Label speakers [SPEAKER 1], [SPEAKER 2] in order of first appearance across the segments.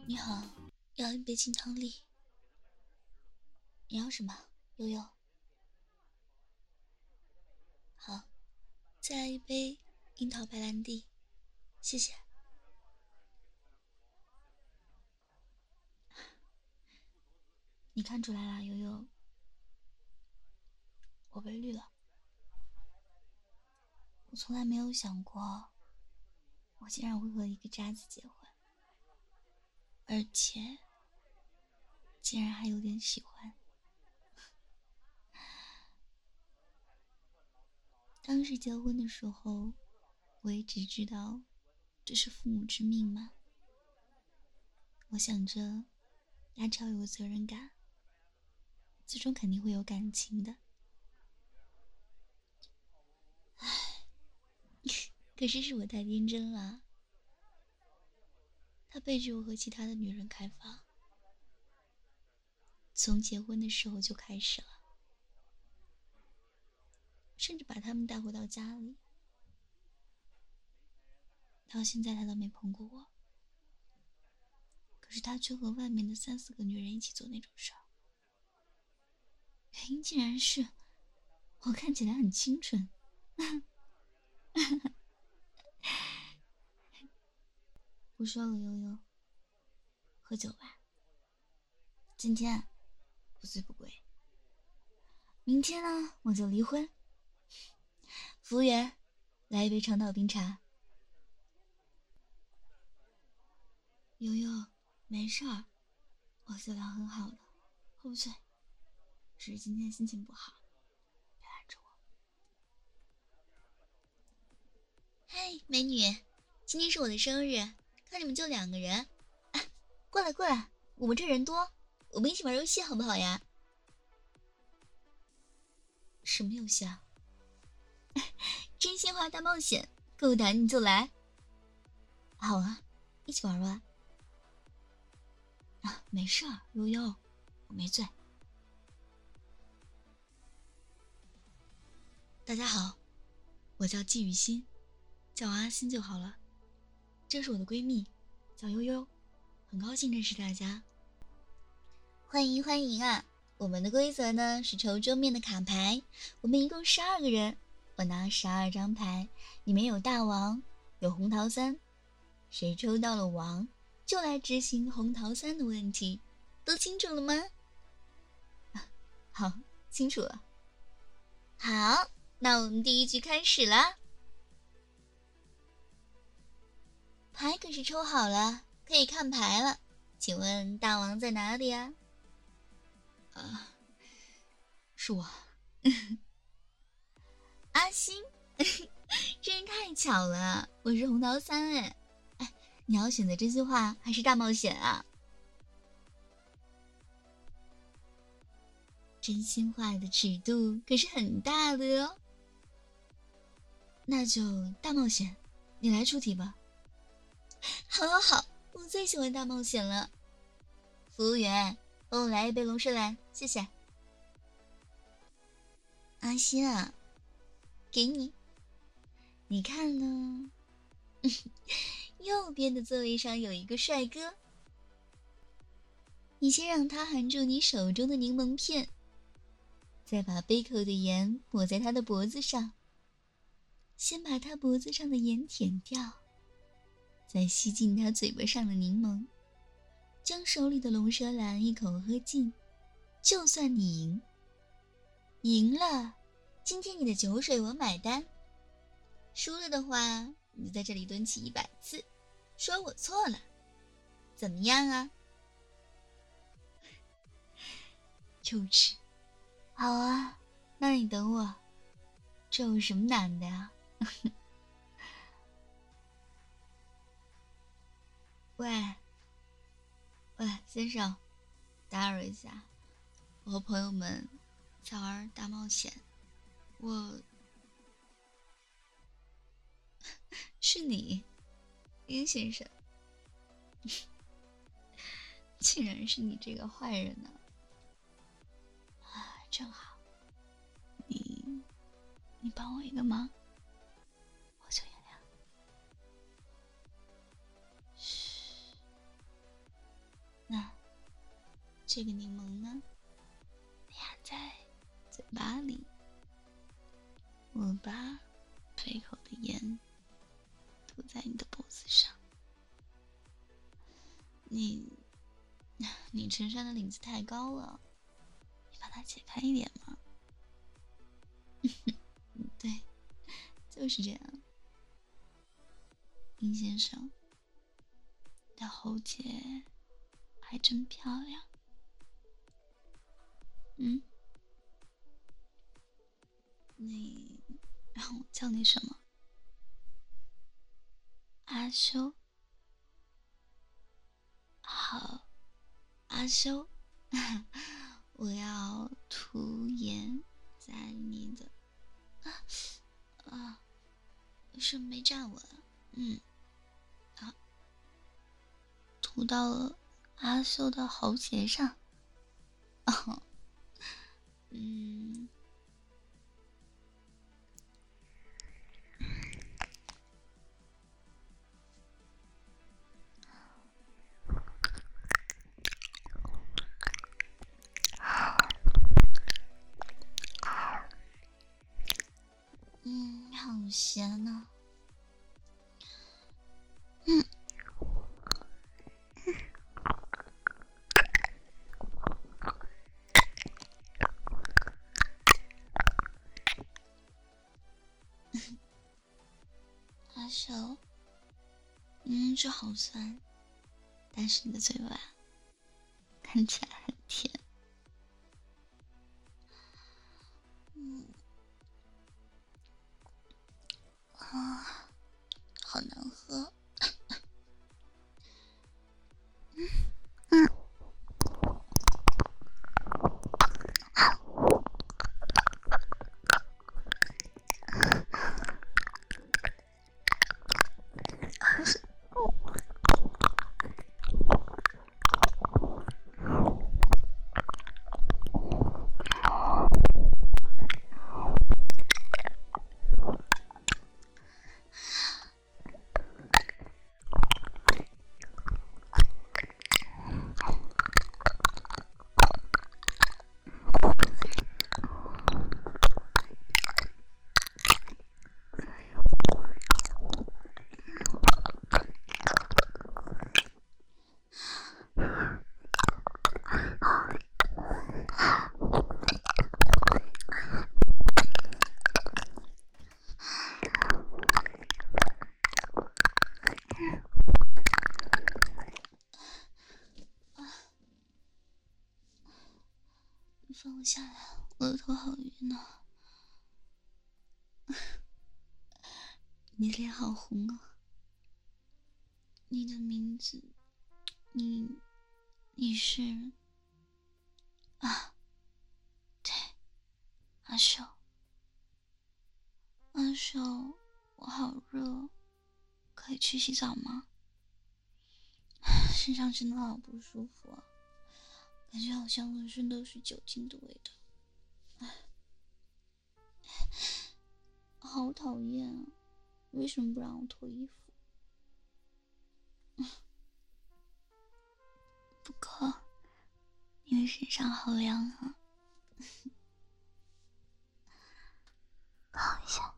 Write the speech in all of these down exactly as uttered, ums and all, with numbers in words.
[SPEAKER 1] 你好，要一杯清汤力。你要什么？悠悠。好，再来一杯樱桃白兰地，谢谢。你看出来了，悠悠，我被绿了。我从来没有想过，我竟然会和一个渣子结婚，而且竟然还有点喜欢。当时结婚的时候，我也只知道这是父母之命嘛。我想着，大超有责任感，最终肯定会有感情的。唉，可是是我太天真了。他背着我和其他的女人开房，从结婚的时候就开始了，甚至把他们带回到家里。到现在他都没碰过我，可是他却和外面的三四个女人一起做那种事儿。原因竟然是我看起来很清纯。不说了，悠悠，喝酒吧。今天不醉不归，明天呢我就离婚。服务员，来一杯长岛冰茶。悠悠，没事儿，我酒量很好的，喝不醉，只是今天心情不好，别拦着我。嗨，美女，今天是我的生日，看你们就两个人，啊，过来过来，我们这人多，我们一起玩游戏好不好呀？什么游戏啊？真心话大冒险，够胆你就来。好啊，一起玩吧。啊，没事儿，悠悠，我没醉。大家好，我叫季雨欣，叫我阿欣就好了。这是我的闺蜜，叫悠悠，很高兴认识大家。欢迎欢迎啊！我们的规则呢是抽桌面的卡牌，我们一共十二个人，我拿十二张牌，里面有大王，有红桃三，谁抽到了王，就来执行红桃三的问题，都清楚了吗？好，清楚了。好，那我们第一局开始啦。牌可是抽好了，可以看牌了。请问大王在哪里啊？啊，是我。阿星，真是太巧了，我是红桃三哎。哎，你要选择真心话还是大冒险啊？真心话的尺度可是很大的哟。那就大冒险，你来出题吧。好好好，我最喜欢大冒险了。服务员，帮我来一杯龙舌兰，谢谢。阿星啊，给你。你看呢？右边的座位上有一个帅哥，你先让他含住你手中的柠檬片，再把杯口的盐抹在他的脖子上，先把他脖子上的盐舔掉，再吸进他嘴巴上的柠檬，将手里的龙舌兰一口喝尽，就算你赢。赢了，今天你的酒水我买单。输了的话，你就在这里蹲起一百次，说我错了，怎么样啊？就吃。好啊，那你等我。这有什么难的呀？喂，喂，先生，打扰一下，我和朋友们在玩大冒险，我是你，殷先生，竟然是你这个坏人呢！啊，正好，你你帮我一个忙，我就原谅。嘘， 这个柠檬呢，压在嘴巴里，我把杯口的盐涂在你的脖子上。你，你衬衫的领子太高了，你把它解开一点嘛。对，就是这样。殷先生，你的喉结还真漂亮。嗯，你让我叫你什么？阿修。好，阿修，我要涂盐在你的啊啊，是没站稳。嗯，啊，涂到了阿修的喉结上。哦，嗯。嗯，好咸呢。嗯，阿修，嗯，这好酸，但是你的嘴巴看起来很甜。嗯，啊，好难喝。嗯。你放我下来，我的头好晕呢。你脸好红啊！你的名字，你，你是啊？对，阿秀。阿秀，我好热，可以去洗澡吗？身上真的好不舒服啊，感觉好像浑身都是酒精的味道。好讨厌啊！为什么不让我脱衣服？不过，因为身上好凉啊。抱一下。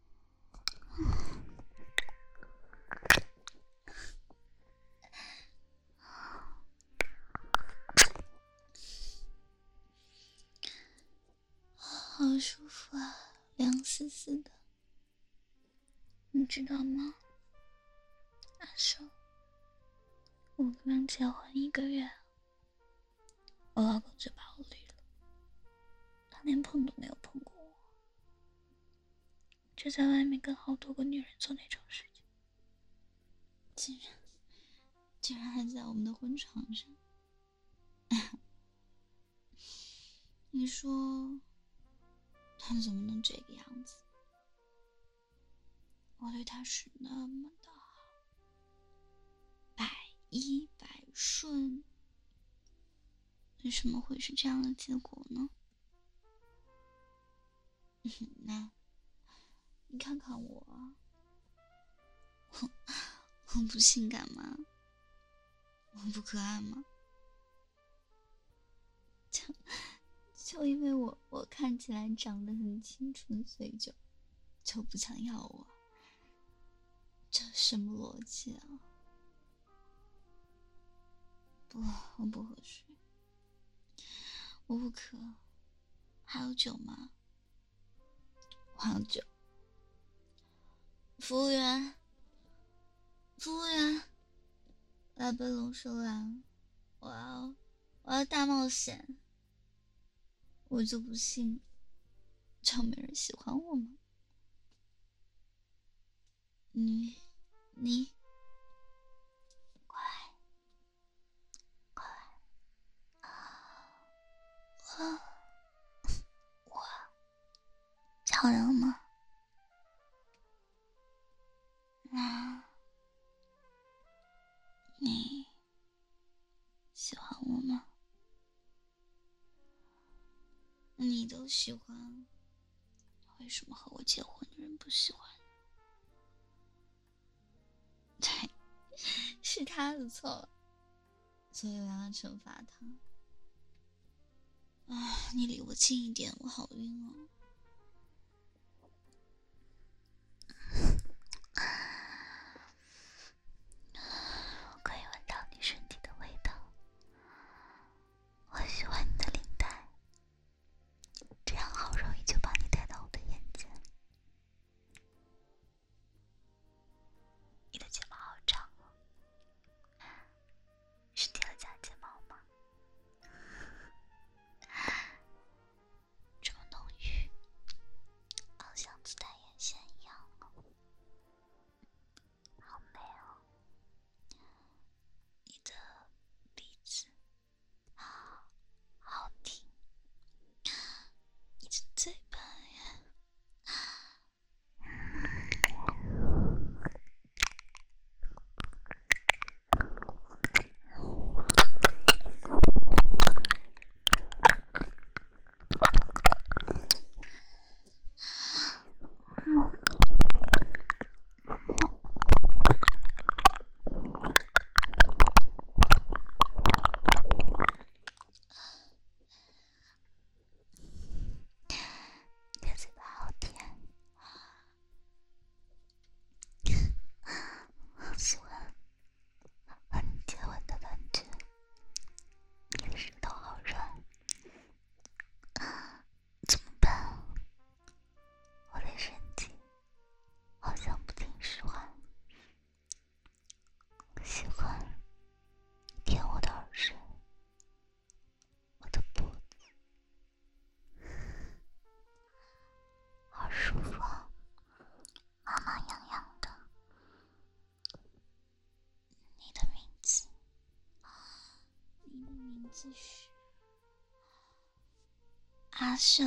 [SPEAKER 1] 好舒服啊，凉丝丝的。你知道吗，阿寿，我刚结婚一个月，我老公就把我绿了，他连碰都没有碰过我，就在外面跟好多个女人做那种事情，竟然竟然还在我们的婚床上。你说他怎么能这个样子？我对他是那么的好，百依百顺，为什么会是这样的结果呢？那你看看我啊，我我不性感吗？我不可爱吗？ 就就因为我我看起来长得很清纯，所以就就不想要我。这什么逻辑啊？不，我不喝水，我不渴。还有酒吗？还有酒。服务员，服务员，来杯龙舌兰，我要我要大冒险。我就不信，就没人喜欢我吗？你你快快我我找人了吗？那你喜欢我吗？你都喜欢，为什么和我结婚的人不喜欢？对，是他的错，所以我要惩罚他。啊，你离我近一点，我好晕哦。我可以闻到你身体的味道，我喜欢你的领带，这样好容易就把你带到我的眼前。你的睫毛好长哦，是贴了假睫毛吗？这么浓郁，好像自带眼线一样哦，好美哦。你的鼻子好挺，你的嘴巴呀，你的嘴巴好甜，好喜欢和你接吻的感觉，你的舌头好软，怎么办？我的身体好像不听使唤，喜欢舔我的耳垂，我的脖子，好舒服啊，麻麻痒痒的。你的名字，你的名字是阿秀，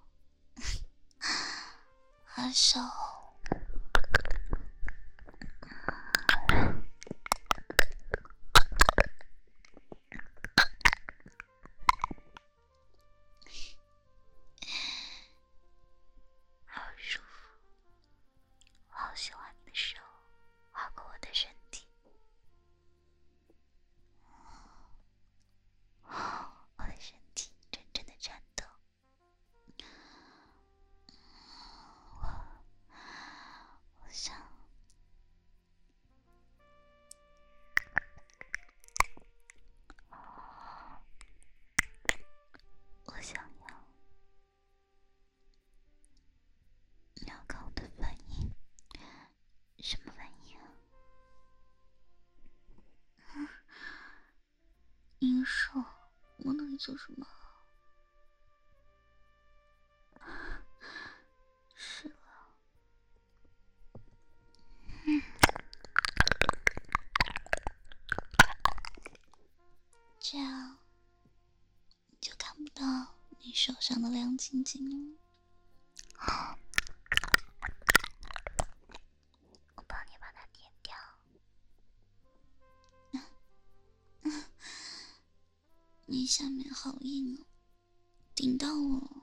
[SPEAKER 1] 阿秀。好舒服，我好喜欢你的手划过我的身体，我的身体阵阵的颤抖。我我想，我想要，你要看我的反应，什么反应啊？你说我能做什么？是了，嗯，这样你就看不到你手上的亮晶晶了。我帮你把它点掉。你下面好硬哦，顶到我。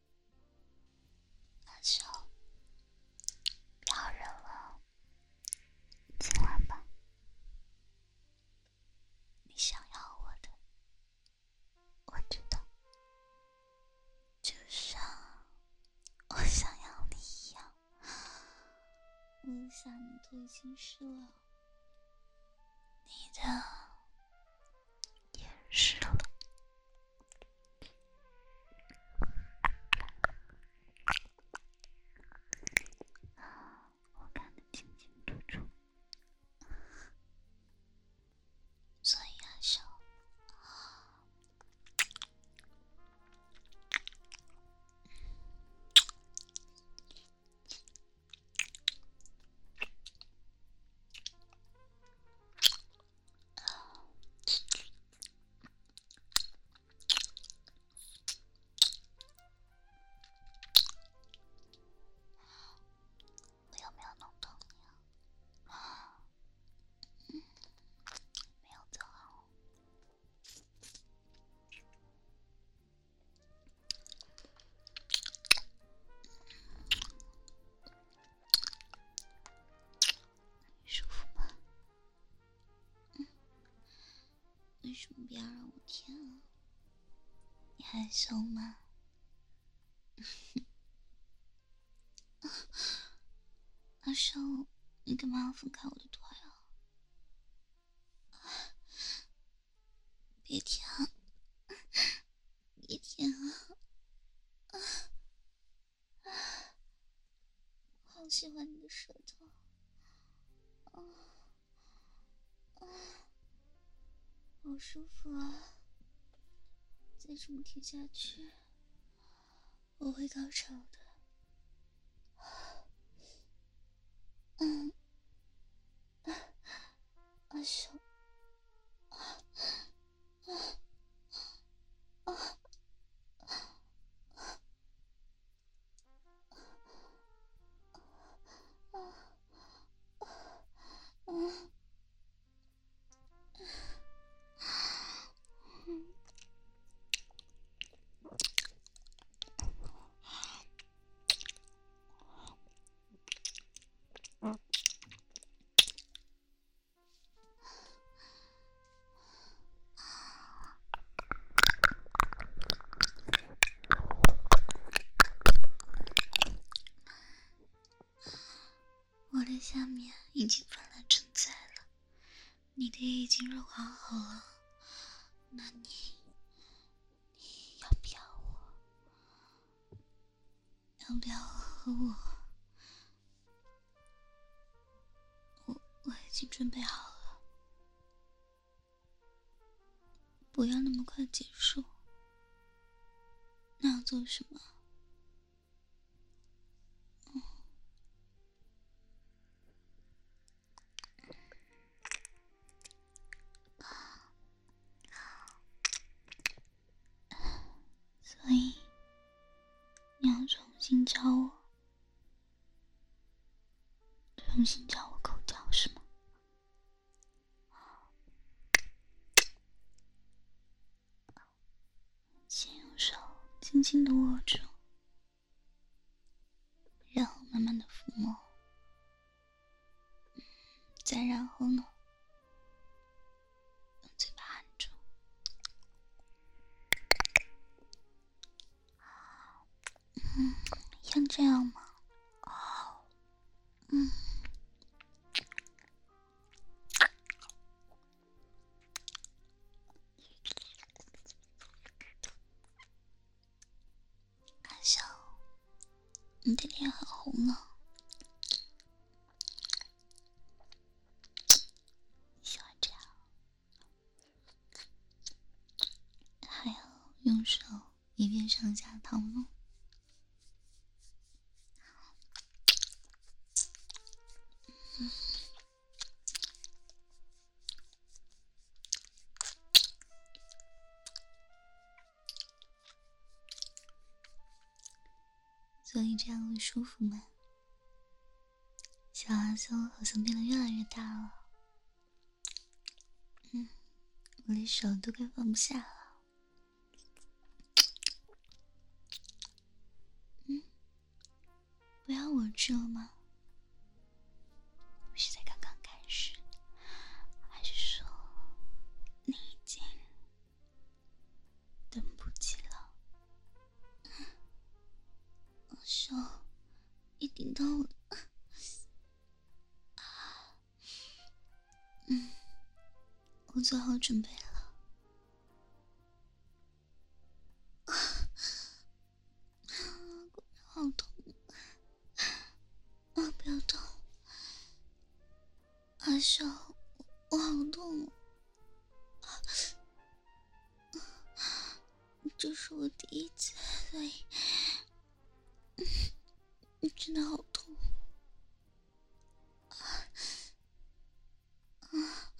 [SPEAKER 1] 阿秀，不要忍了，今晚吧。你想要我的，我知道。 下你都已经湿了，
[SPEAKER 2] 你的也湿了。我看得清清楚楚，所以阿少，我有没有弄痛你啊？嗯，没有就好。舒服吗？嗯，为什么不要让我舔啊？你害羞吗？阿少，你干嘛要分开我的腿啊？别舔啊！别舔啊！好喜欢你的舌头，啊啊，好舒服啊！再这么舔下去，我会高潮的。嗯，阿少，啊啊啊！我的下面已经泛滥成灾了，你的也已经润滑好了，那你，你要不要我？要不要和我？我我已经准备好了，不要那么快结束。那要做什么？嗯，所以你要重新教我，重新教我口交是吗？先用手轻轻地握住，然后慢慢的抚摸，再然后呢，用嘴巴含住。嗯，像这样吗？哦，嗯，阿笑，你的脸很红啊。喜欢这样，还要用手一边上下套弄。嗯，所以这样会舒服吗？小阿松好像变得越来越大了，嗯，我的手都快放不下了。嗯，不要我吃了吗？不是才刚刚开始，还是说你已经等不及了？我手一顶到我的， 我做好准备了。啊，果然好痛啊！不要动，阿少，我好痛哦！这是我第一次，所以真的好痛啊！啊！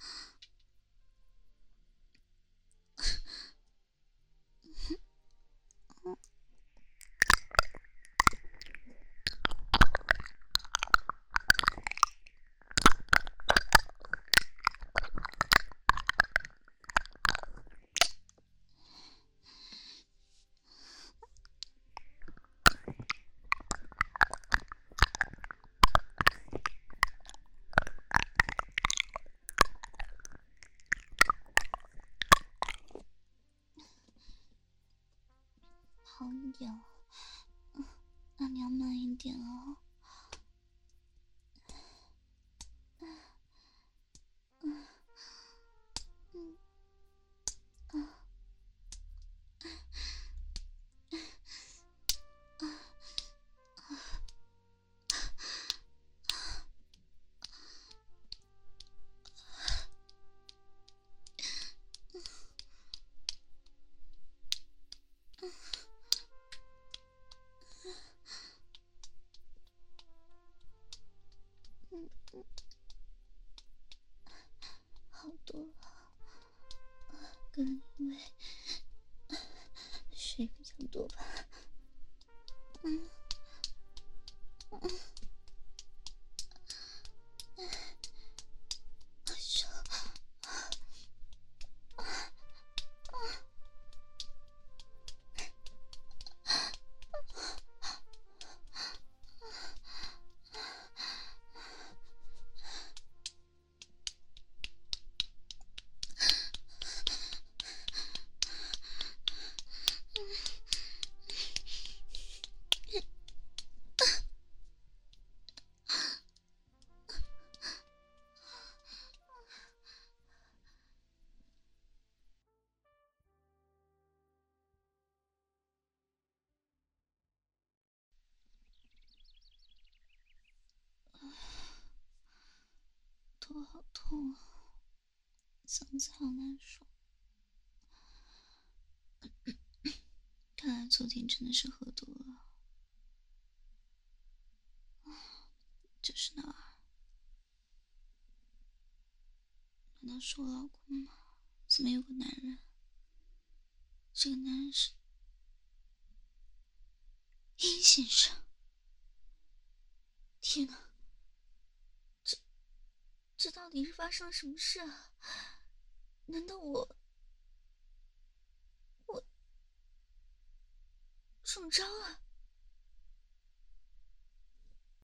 [SPEAKER 2] 好一点了，嗯，那你要慢一点哦。嗯嗯嗯啊啊啊！嗯嗯，好多了，可能因为水比较多吧。嗯嗯，阿少，啊啊！头好痛啊，嗓子好难受。看来昨天真的是喝多了。这是哪儿？难道是我老公吗？怎么有个男人？这个男人是殷先生。天哪，这这到底是发生了什么事啊？难道我我中招了？